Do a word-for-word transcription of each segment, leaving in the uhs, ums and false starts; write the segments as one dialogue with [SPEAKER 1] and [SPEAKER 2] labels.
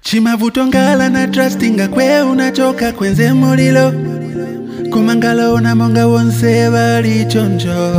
[SPEAKER 1] Chimavutongala na trustinga kwe unachoka kwenze mulilo kumangala ona monga wonse bali chonjo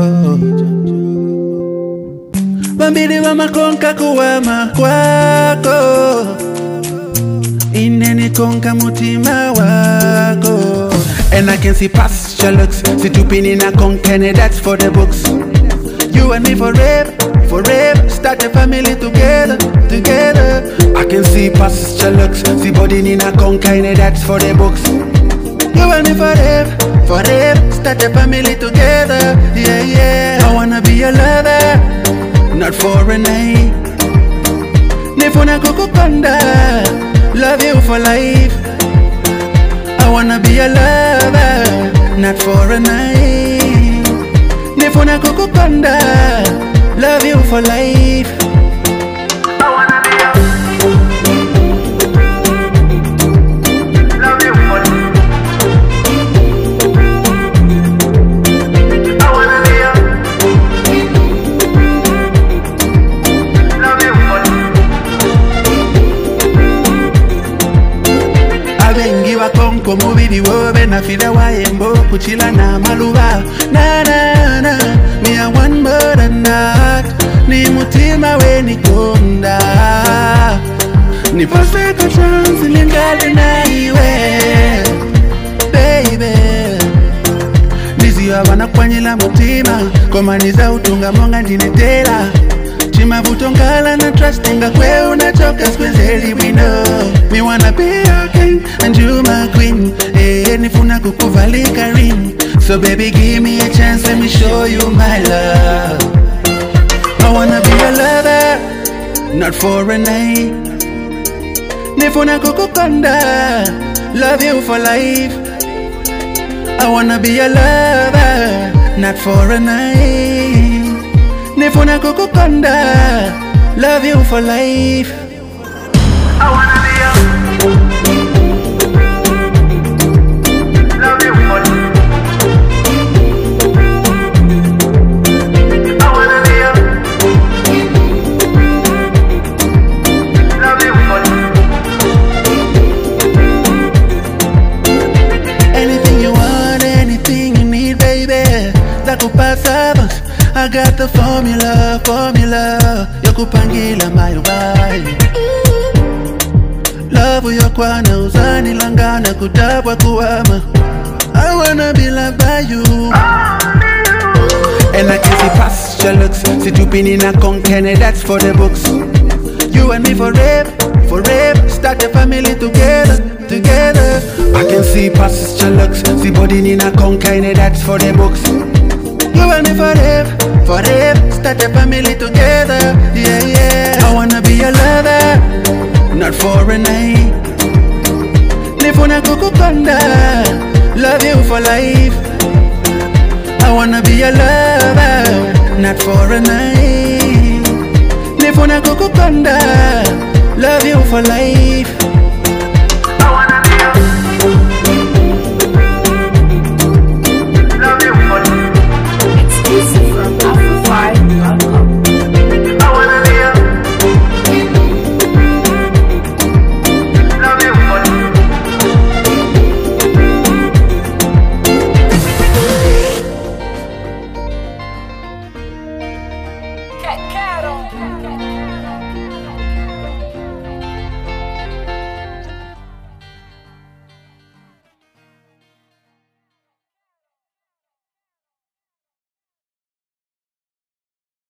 [SPEAKER 1] Bambili wa makonka kuwama kwako Ineni konka mutima wako And I can see past your looks Situpini na konkene, that's for the books You and me forever, forever Start a family together, together I can see past your looks See body ni na konkene, that's for the books You and me forever, forever Start a family together, yeah, yeah I wanna be your lover Not for a night Nifuna kukukonda Love you for life I wanna be a lover Not for a night Nifuna kukukonda Love you for life I wanna be a Love you for life I wanna be a Love you for life Abengi wa konko mubidi wobe na fida wa yembo kuchila na maluba Na na na Me a one more than that Ni mutima we ni konda Ni pose ka chance lingali na iwe Baby Nizi wa wana kwanyila mutima Komaniza utunga monga ndinetela Chima vutongala na trustinga kwe unachoka skwezeli wino Me wanna be your king and you my queen Eh, nifuna kukuvalika ring So baby give me a chance, let me show you my love I wanna be a lover, not for a night Nifuna kukukonda, love you for life I wanna be a lover, not for a night Nifuna kukukonda, love you for life I wanna be a Love you for life I wanna be a Love you for life Anything you want, anything you need, baby Zakupasa I got the formula, formula Yokupangila mayubai Love yokwana uzani langana kutabwa kuwama I wanna be loved by you And I can see past your looks Situpini na konkene, that's for the books You and me forever, forever Start a family together, together I can see past your looks See body ni na konkene, that's for the books You and me forever, forever Start a family together, yeah, yeah I wanna be your lover, not for a night Nifuna kukukonda, love you for life I wanna be your lover, not for a night Nifuna kukukonda, love you for life